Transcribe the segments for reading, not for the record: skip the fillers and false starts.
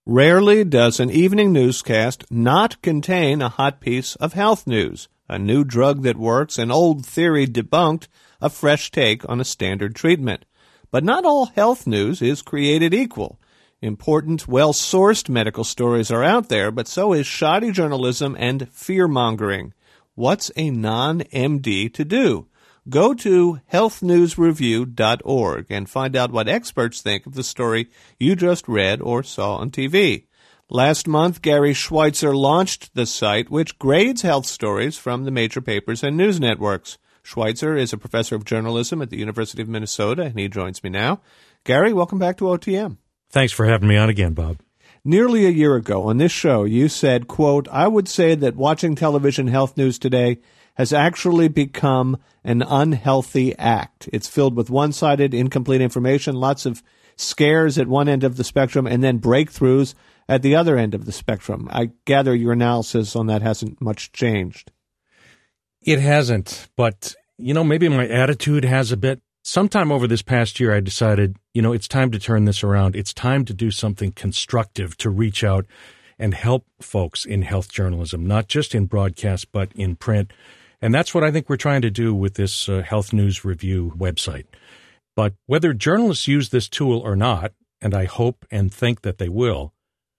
Rarely does an evening newscast not contain a hot piece of health news, a new drug that works, an old theory debunked, a fresh take on a standard treatment. But not all health news is created equal. Important, well-sourced medical stories are out there, but so is shoddy journalism and fear-mongering. What's a non-MD to do? Go to healthnewsreview.org and find out what experts think of the story you just read or saw on TV. Last month, Gary Schweitzer launched the site, which grades health stories from the major papers and news networks. Schweitzer is a professor of journalism at the University of Minnesota, and he joins me now. Gary, welcome back to OTM. Thanks for having me on again, Bob. Nearly a year ago on this show, you said, quote, "I would say that watching television health news today has actually become an unhealthy act. It's filled with one-sided, incomplete information, lots of scares at one end of the spectrum, and then breakthroughs at the other end of the spectrum." I gather your analysis on that hasn't much changed. It hasn't, but, maybe my attitude has a bit. Sometime over this past year, I decided, it's time to turn this around. It's time to do something constructive to reach out and help folks in health journalism, not just in broadcast, but in print. And that's what I think we're trying to do with this Health News Review website. But whether journalists use this tool or not, and I hope and think that they will,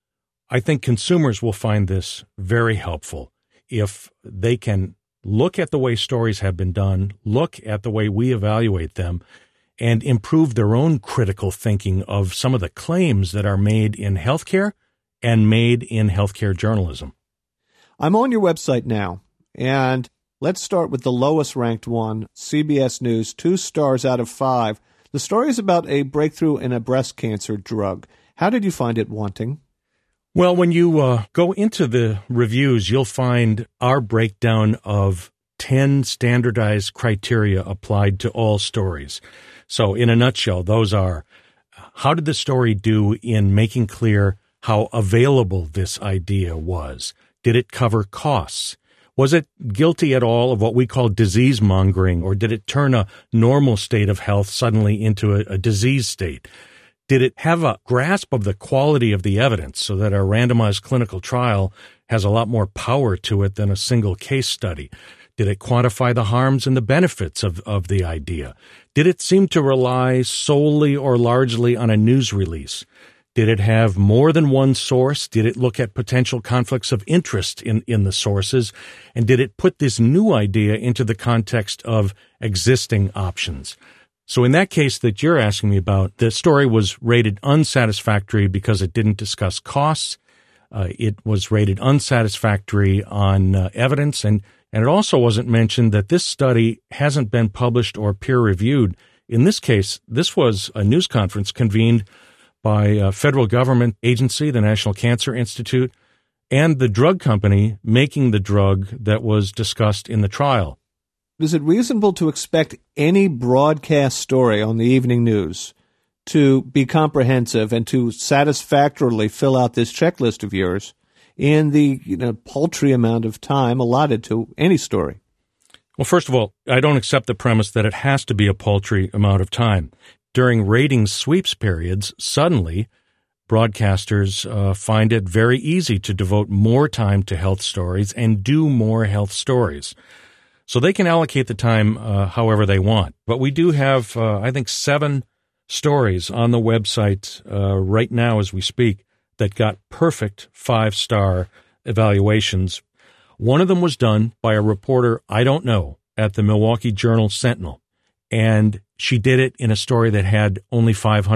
I think consumers will find this very helpful if they can look at the way stories have been done, look at the way we evaluate them, and improve their own critical thinking of some of the claims that are made in healthcare and made in healthcare journalism. I'm on your website now, and let's start with the lowest ranked one, CBS News, 2 stars out of 5. The story is about a breakthrough in a breast cancer drug. How did you find it wanting? Well, when you go into the reviews, you'll find our breakdown of 10 standardized criteria applied to all stories. So in a nutshell, those are, how did the story do in making clear how available this idea was? Did it cover costs? Was it guilty at all of what we call disease mongering, or did it turn a normal state of health suddenly into a disease state? Did it have a grasp of the quality of the evidence so that a randomized clinical trial has a lot more power to it than a single case study? Did it quantify the harms and the benefits of the idea? Did it seem to rely solely or largely on a news release? Did it have more than one source? Did it look at potential conflicts of interest in the sources? And did it put this new idea into the context of existing options? So in that case that you're asking me about, the story was rated unsatisfactory because it didn't discuss costs. It was rated unsatisfactory on evidence, and it also wasn't mentioned that this study hasn't been published or peer-reviewed. In this case, this was a news conference convened by a federal government agency, the National Cancer Institute, and the drug company making the drug that was discussed in the trial. Is it reasonable to expect any broadcast story on the evening news to be comprehensive and to satisfactorily fill out this checklist of yours in the paltry amount of time allotted to any story? Well, first of all, I don't accept the premise that it has to be a paltry amount of time. During ratings sweeps periods, suddenly broadcasters find it very easy to devote more time to health stories and do more health stories. So they can allocate the time however they want. But we do have, I think, 7 stories on the website right now as we speak that got perfect 5-star evaluations. One of them was done by a reporter I don't know at the Milwaukee Journal-Sentinel, and she did it in a story that had only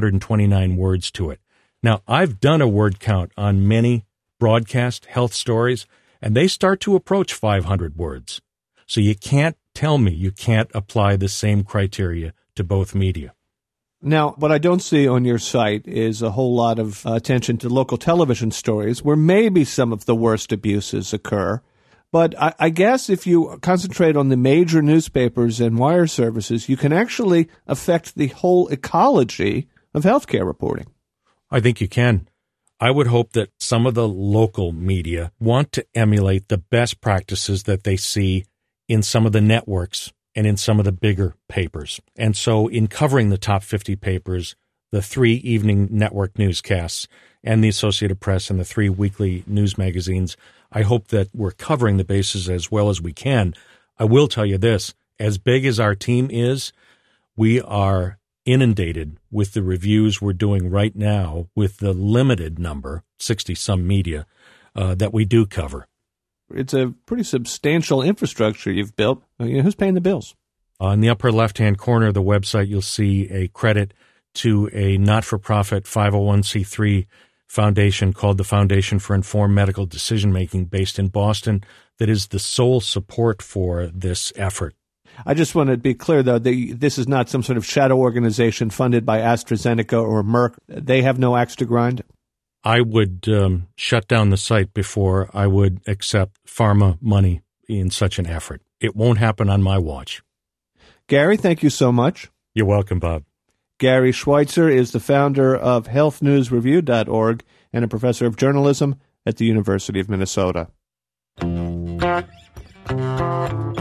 529 words to it. Now, I've done a word count on many broadcast health stories, and they start to approach 500 words. So you can't tell me you can't apply the same criteria to both media. Now, what I don't see on your site is a whole lot of attention to local television stories where maybe some of the worst abuses occur. But I guess if you concentrate on the major newspapers and wire services, you can actually affect the whole ecology of healthcare reporting. I think you can. I would hope that some of the local media want to emulate the best practices that they see in some of the networks and in some of the bigger papers. And so in covering the top 50 papers, the 3 evening network newscasts, and the Associated Press and the 3 weekly news magazines. I hope that we're covering the bases as well as we can. I will tell you this, as big as our team is, we are inundated with the reviews we're doing right now with the limited number, 60-some media, that we do cover. It's a pretty substantial infrastructure you've built. Who's paying the bills? In the upper left-hand corner of the website, you'll see a credit to a not-for-profit 501c3 foundation called the Foundation for Informed Medical Decision-Making based in Boston that is the sole support for this effort. I just want to be clear, though, this is not some sort of shadow organization funded by AstraZeneca or Merck. They have no axe to grind? I would shut down the site before I would accept pharma money in such an effort. It won't happen on my watch. Gary, thank you so much. You're welcome, Bob. Gary Schweitzer is the founder of healthnewsreview.org and a professor of journalism at the University of Minnesota.